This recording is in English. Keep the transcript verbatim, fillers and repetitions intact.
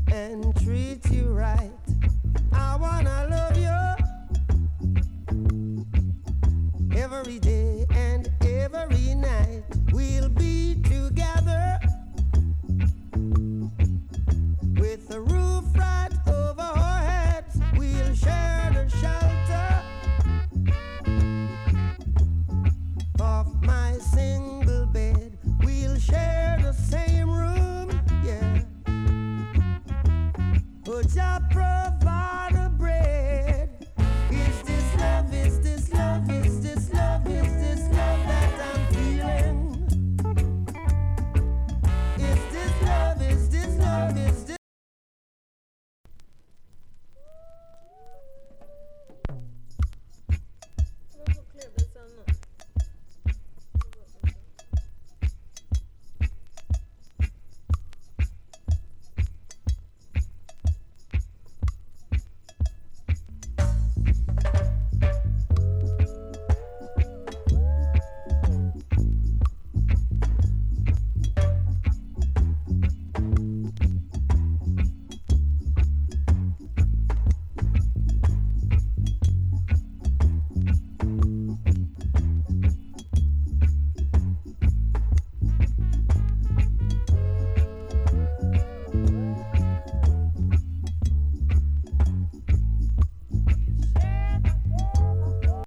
and treat you right. I wanna love you every day and every night. We'll be together with the roof right over our heads. We'll share the shelter of my single